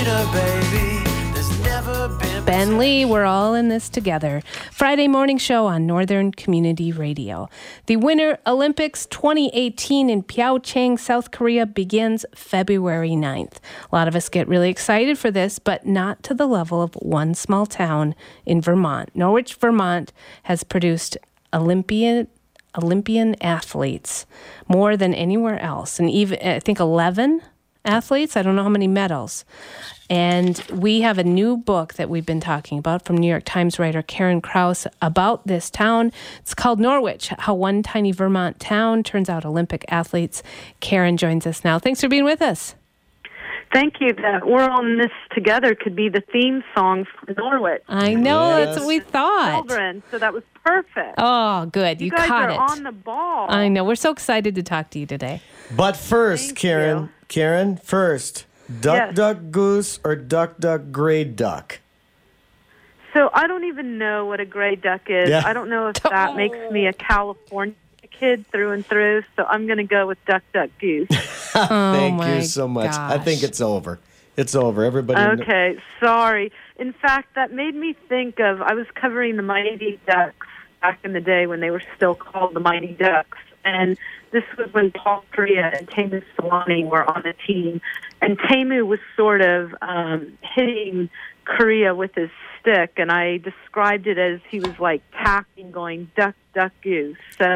sweeter, baby. There's never been... Ben Lee, we're all in this together. Friday morning show on Northern Community Radio. The Winter Olympics 2018 in Pyeongchang, South Korea begins February 9th. A lot of us get really excited for this, but not to the level of one small town in Vermont. Norwich, Vermont has produced Olympian athletes more than anywhere else. And even, I think, 11 athletes. I don't know how many medals. And we have a new book that we've been talking about from New York Times writer Karen Krause about this town. It's called Norwich, How One Tiny Vermont Town Turns Out Olympic Athletes. Karen joins us now. Thanks for being with us. Thank you. That We're On This Together could be the theme song for Norwich. I know, that's what we thought. Children, so that was perfect. Oh, good. You caught it. You guys are on the ball. I know. We're so excited to talk to you today. But first, Karen, first, duck, duck, goose, or duck, duck, gray duck? So I don't even know what a gray duck is. Yeah. I don't know if that makes me a California kid through and through, so I'm going to go with duck, duck, goose. Thank you so much. gosh. I think it's over. It's over. Everybody. Okay, sorry. In fact, that made me think of, I was covering the Mighty Ducks back in the day when they were still called the Mighty Ducks, and this was when Paul Kariya and Teemu Selanne were on the team, and Teemu was sort of hitting Kariya with his stick, and I described it as he was like tapping, going duck, duck, goose. So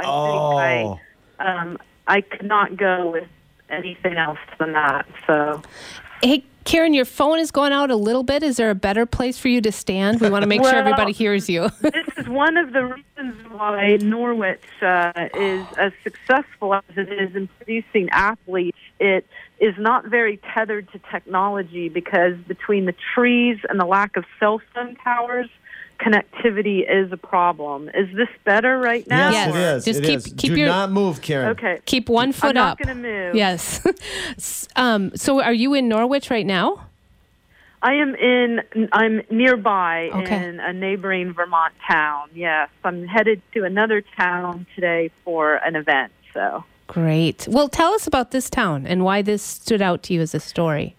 I think I could not go with anything else than that. So, hey, Karen, your phone is going out a little bit. Is there a better place for you to stand? We want to make sure everybody hears you. This is one of the reasons why Norwich is as successful as it is in producing athletes. It is not very tethered to technology because between the trees and the lack of cell phone towers, connectivity is a problem. Is this better right now? Yes, it is. Just keep Do not move, Karen. Okay. Keep one foot I'm up. not going to move. Yes. So are you in Norwich right now? I'm nearby Okay. in a neighboring Vermont town. Yes, I'm headed to another town today for an event. So Great. Well, tell us about this town and why this stood out to you as a story.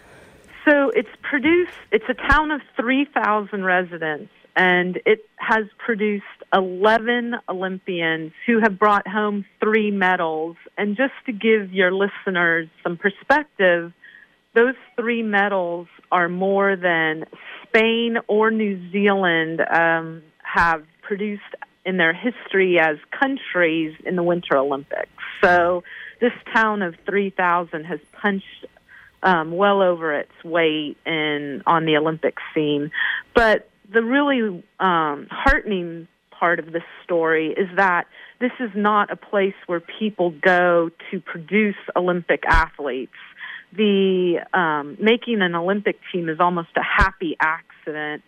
So it's a town of 3,000 residents, and it has produced 11 Olympians who have brought home 3 medals. And just to give your listeners some perspective, those 3 medals are more than Spain or New Zealand have produced in their history as countries in the Winter Olympics. So this town of 3,000 has punched well over its weight on the Olympic scene. But the really heartening part of this story is that this is not a place where people go to produce Olympic athletes. The making an Olympic team is almost a happy accident.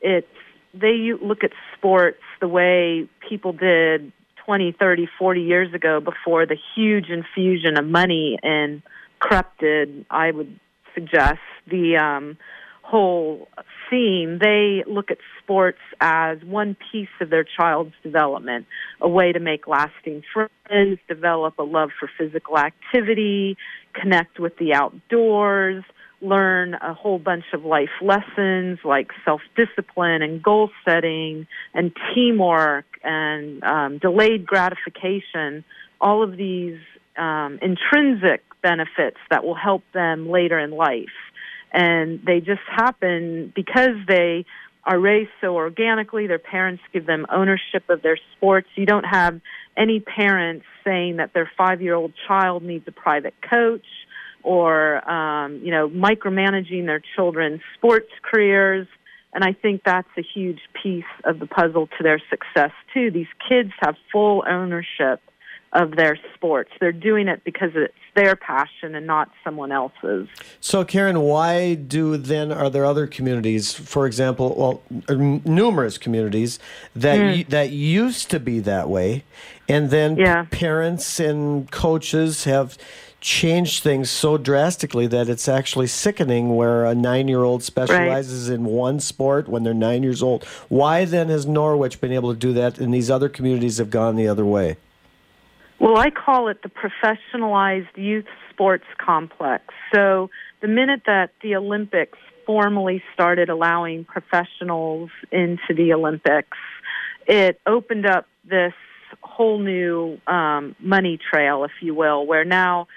They look at sports the way people did 20, 30, 40 years ago before the huge infusion of money and corrupted, I would suggest, the whole scene. They look at sports as one piece of their child's development, a way to make lasting friends, develop a love for physical activity, connect with the outdoors, learn a whole bunch of life lessons like self-discipline and goal setting and teamwork and delayed gratification, all of these intrinsic benefits that will help them later in life. And they just happen because they are raised so organically. Their parents give them ownership of their sports. You don't have any parents saying that their 5-year-old child needs a private coach or, micromanaging their children's sports careers. And I think that's a huge piece of the puzzle to their success, too. These kids have full ownership of their sports. They're doing it because it's their passion and not someone else's. So, Karen, why are there other communities, for example, numerous communities that used to be that way, and then parents and coaches have changed things so drastically that it's actually sickening where a 9-year-old specializes in one sport when they're 9 years old. Why then has Norwich been able to do that and these other communities have gone the other way? Well, I call it the professionalized youth sports complex. So the minute that the Olympics formally started allowing professionals into the Olympics, it opened up this whole new money trail, if you will, where now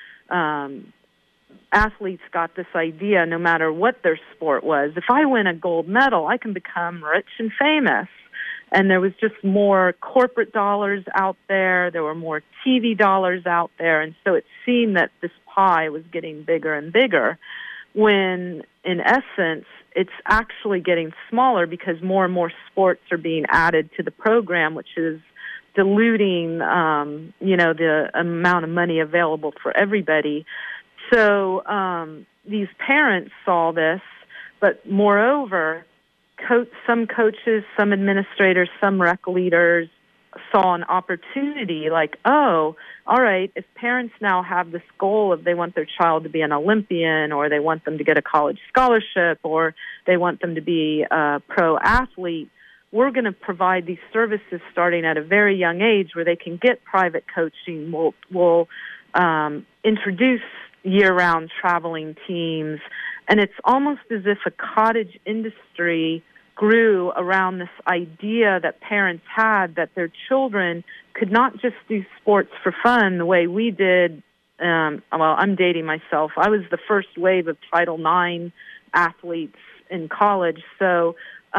athletes got this idea, no matter what their sport was, if I win a gold medal, I can become rich and famous. And there was just more corporate dollars out there. There were more TV dollars out there. And so it seemed that this pie was getting bigger and bigger, when in essence, it's actually getting smaller because more and more sports are being added to the program, which is diluting, the amount of money available for everybody. So these parents saw this, but moreover, some coaches, some administrators, some rec leaders saw an opportunity like, oh, all right, if parents now have this goal of they want their child to be an Olympian, or they want them to get a college scholarship, or they want them to be a pro athlete, we're going to provide these services starting at a very young age where they can get private coaching. We'll introduce year-round traveling teams. And it's almost as if a cottage industry grew around this idea that parents had that their children could not just do sports for fun the way we did. Well, I'm dating myself. I was the first wave of Title IX athletes in college. So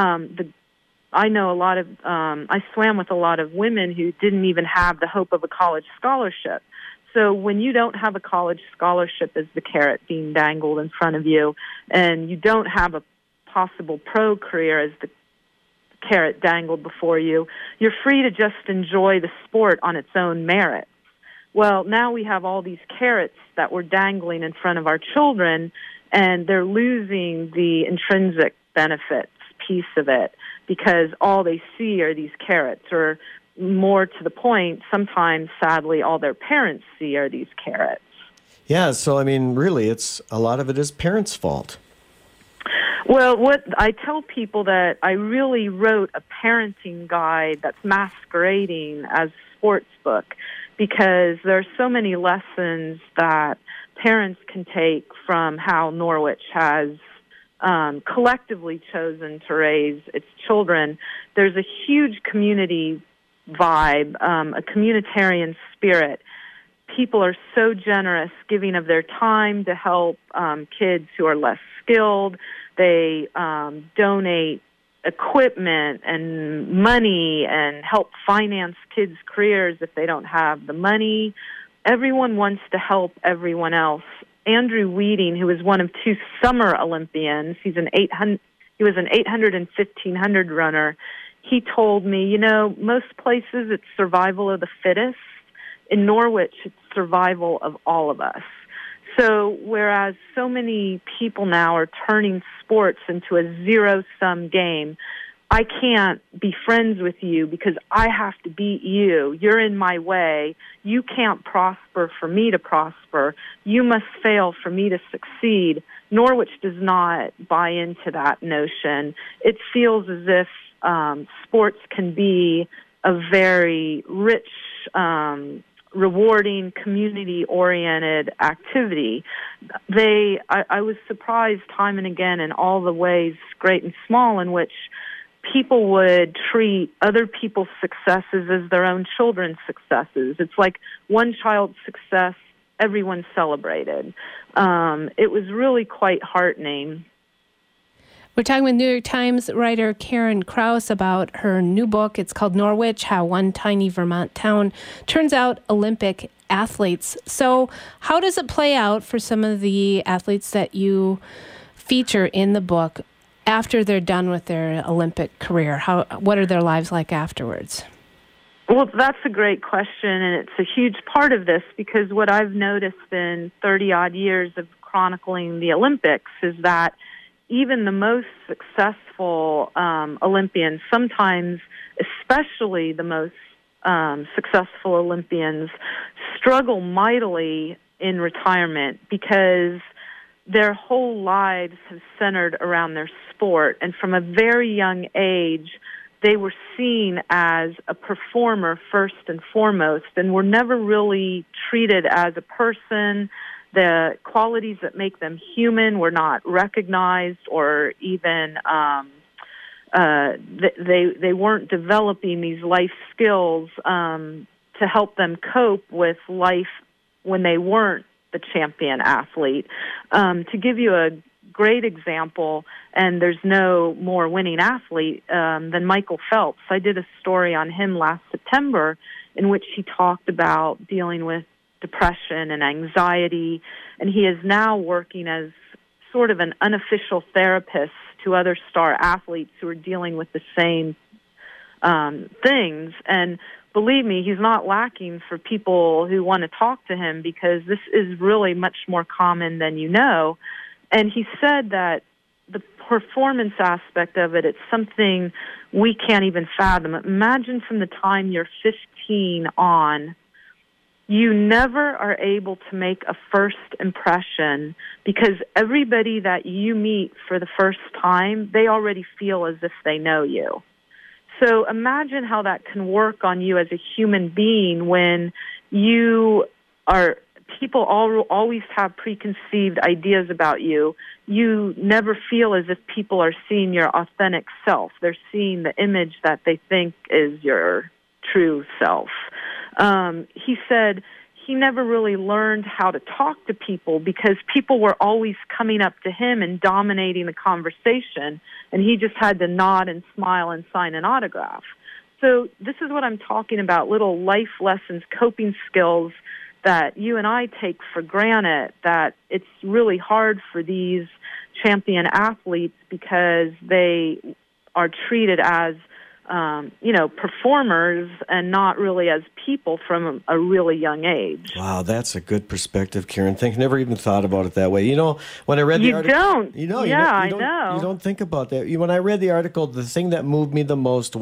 I know I swam with a lot of women who didn't even have the hope of a college scholarship. So when you don't have a college scholarship as the carrot being dangled in front of you, and you don't have a possible pro career as the carrot dangled before you, you're free to just enjoy the sport on its own merits. Well, now we have all these carrots that we're dangling in front of our children, and they're losing the intrinsic benefits piece of it because all they see are these carrots, or more to the point, sometimes, sadly, all their parents see are these carrots. Yeah, so, I mean, really, a lot of it is parents' fault. Well, what I tell people that I really wrote a parenting guide that's masquerading as a sports book, because there are so many lessons that parents can take from how Norwich has collectively chosen to raise its children. There's a huge community vibe, a communitarian spirit. People are so generous, giving of their time to help kids who are less skilled. They donate equipment and money and help finance kids' careers if they don't have the money. Everyone wants to help everyone else. Andrew Weeding, who was one of two summer Olympians, he was an 800 and 1500 runner. He told me, most places it's survival of the fittest. In Norwich, it's survival of all of us. So whereas so many people now are turning sports into a zero-sum game, I can't be friends with you because I have to beat you. You're in my way. You can't prosper for me to prosper. You must fail for me to succeed. Norwich does not buy into that notion. It feels as if sports can be a very rich, rewarding, community-oriented activity. I was surprised time and again in all the ways, great and small, in which people would treat other people's successes as their own children's successes. It's like one child's success, everyone celebrated. It was really quite heartening. We're talking with New York Times writer Karen Kraus about her new book. It's called Norwich, How One Tiny Vermont Town Turns Out Olympic Athletes. So how does it play out for some of the athletes that you feature in the book after they're done with their Olympic career? What are their lives like afterwards? Well, that's a great question, and it's a huge part of this, because what I've noticed in 30-odd years of chronicling the Olympics is that even the most successful Olympians, sometimes especially the most successful Olympians, struggle mightily in retirement because their whole lives have centered around their sport. And from a very young age, they were seen as a performer first and foremost, and were never really treated as a person. the qualities that make them human were not recognized, or even they weren't developing these life skills to help them cope with life when they weren't the champion athlete. To give you a great example, and there's no more winning athlete than Michael Phelps. I did a story on him last September in which he talked about dealing with depression and anxiety, and he is now working as sort of an unofficial therapist to other star athletes who are dealing with the same things. And believe me, he's not lacking for people who want to talk to him, because this is really much more common than you know. And he said that the performance aspect of it, it's something we can't even fathom. Imagine from the time you're 15 on, you never are able to make a first impression, because everybody that you meet for the first time, they already feel as if they know you. So imagine how that can work on you as a human being when you are, people always have preconceived ideas about you. You never feel as if people are seeing your authentic self. They're seeing the image that they think is your true self. He said he never really learned how to talk to people because people were always coming up to him and dominating the conversation, and he just had to nod and smile and sign an autograph. So this is what I'm talking about, little life lessons, coping skills that you and I take for granted, that it's really hard for these champion athletes because they are treated as performers and not really as people from a really young age. Wow, that's a good perspective, Karen. Never even thought about it that way. You know, when I read the article... You don't. I know. You don't think about that. When I read the article, the thing that moved me the most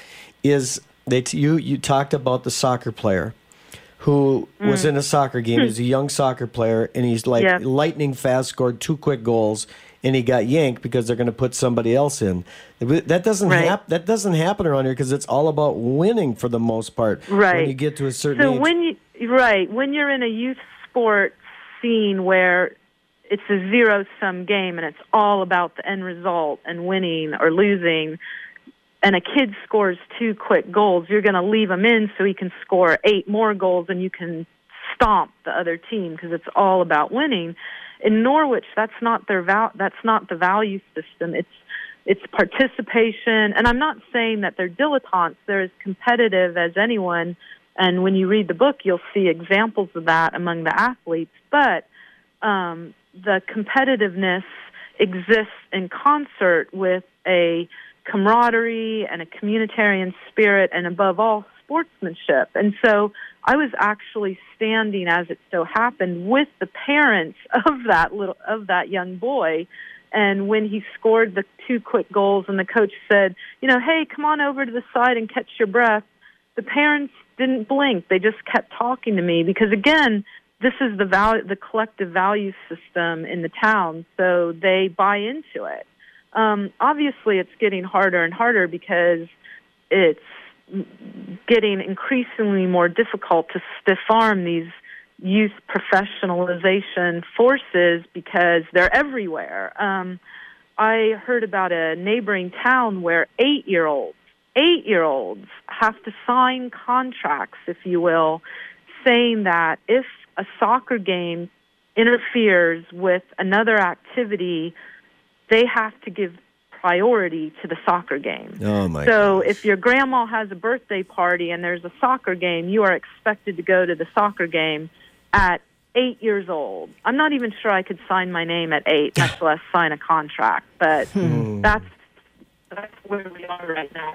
you talked about the soccer player who was in a soccer game. He's a young soccer player, and he's lightning fast, scored 2 quick goals, and he got yanked because they're going to put somebody else in. That doesn't that doesn't happen around here because it's all about winning for the most part. Right. When you get to a certain age. When you're in a youth sport scene where it's a zero-sum game and it's all about the end result and winning or losing, and a kid scores 2 quick goals, you're going to leave him in so he can score 8 more goals and you can stomp the other team because it's all about winning. In Norwich, that's not the value system. It's participation, and I'm not saying that they're dilettantes. They're as competitive as anyone, and when you read the book, you'll see examples of that among the athletes. But the competitiveness exists in concert with a camaraderie and a communitarian spirit, and above all, sportsmanship. And so I was actually standing, as it so happened, with the parents of that young boy. And when he scored the 2 quick goals and the coach said, hey, come on over to the side and catch your breath, the parents didn't blink. They just kept talking to me because, again, this is the collective value system in the town, so they buy into it. Obviously, it's getting harder and harder because it's getting increasingly more difficult to stiff-arm these youth professionalization forces because they're everywhere. I heard about a neighboring town where 8-year-olds have to sign contracts, if you will, saying that if a soccer game interferes with another activity, they have to give priority to the soccer game. Oh my! So gosh. If your grandma has a birthday party and there's a soccer game, you are expected to go to the soccer game at 8 years old. I'm not even sure I could sign my name at 8, much less sign a contract. But that's where we are right now.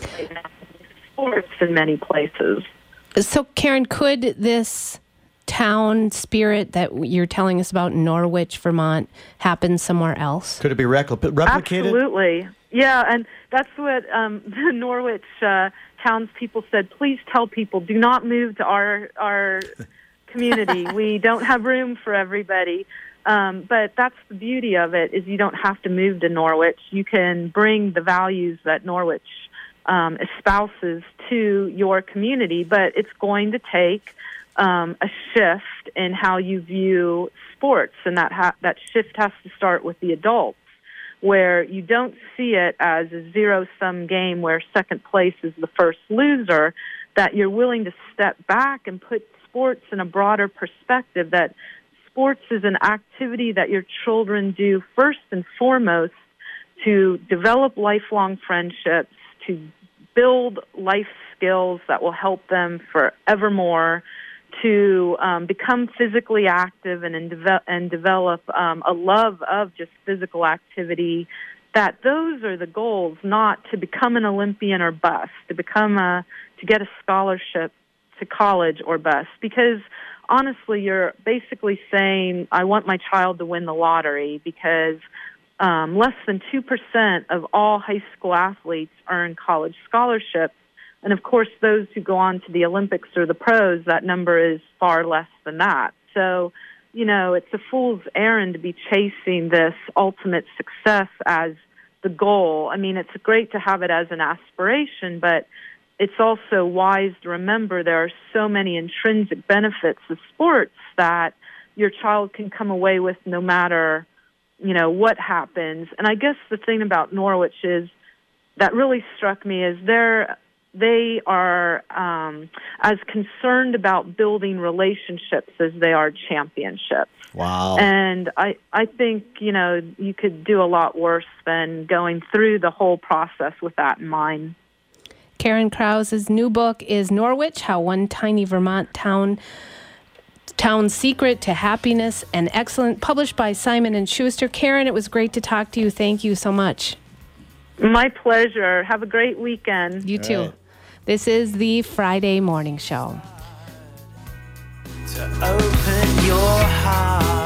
Sports in many places. So, Karen, could this town spirit that you're telling us about in Norwich, Vermont, happen somewhere else? Could it be replicated? Absolutely. Yeah, and that's what the Norwich townspeople said. Please tell people, do not move to our community. We don't have room for everybody. But that's the beauty of it, is you don't have to move to Norwich. You can bring the values that Norwich espouses to your community, but it's going to take a shift in how you view sports, and that shift has to start with the adults, where you don't see it as a zero-sum game where second place is the first loser, that you're willing to step back and put sports in a broader perspective, that sports is an activity that your children do first and foremost to develop lifelong friendships, to build life skills that will help them forevermore, to become physically active and develop a love of just physical activity, that those are the goals, not to become an Olympian or bust, to get a scholarship to college or bust. Because honestly, you're basically saying, I want my child to win the lottery, because less than 2% of all high school athletes earn college scholarships. And, of course, those who go on to the Olympics or the pros, that number is far less than that. So, it's a fool's errand to be chasing this ultimate success as the goal. I mean, it's great to have it as an aspiration, but it's also wise to remember there are so many intrinsic benefits of sports that your child can come away with no matter, what happens. And I guess the thing about Norwich is that really struck me is they are as concerned about building relationships as they are championships. Wow. And I think, you could do a lot worse than going through the whole process with that in mind. Karen Krause's new book is Norwich, How One Tiny Vermont Town's Secret to Happiness and Excellence, published by Simon & Schuster. Karen, it was great to talk to you. Thank you so much. My pleasure. Have a great weekend. You too. Right. This is the Friday Morning Show. To open your heart.